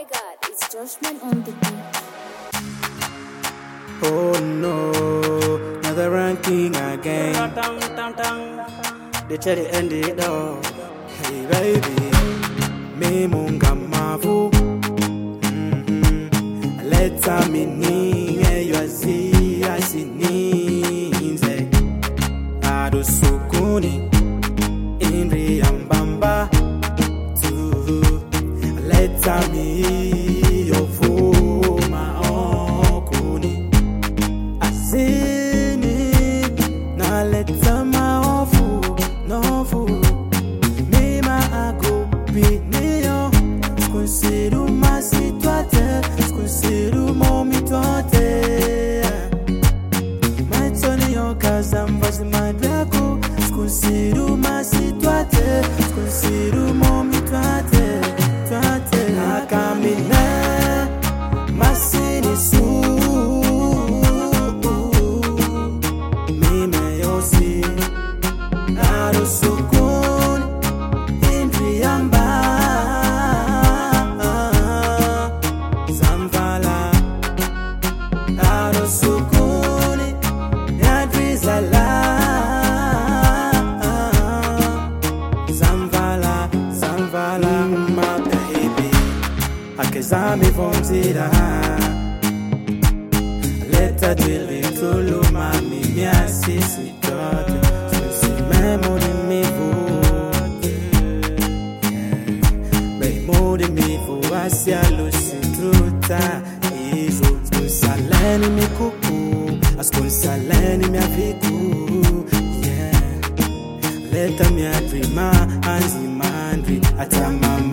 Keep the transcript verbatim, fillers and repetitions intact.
my god, it's Joshman on the beat. Oh no, another ranking again. The cherry and the dog. Hey baby, me munga mavu. Leta mini eywazi asininze. Ado sukuni inri ambamba tu. Leta mi yovuma okuni. Azini na leta maofu nofu. Mima agopinio. Consider my situation. Consider mommy tote. My Tony Okazam was my draco. Consider my situation. Consider mommy tote. Tote. Nakamina. Masini su. Mime yosi. Aro sukun. Indriamba. Zami vonzira Leta dili tulu mami mia sisi tote Sisi memori mi vote Bei mori mi vo asia lusi truta Izo Skunsaleni mi kuku Askunsaleni mi aviku Yeah Leta mi adrima Anzi mandri Atamama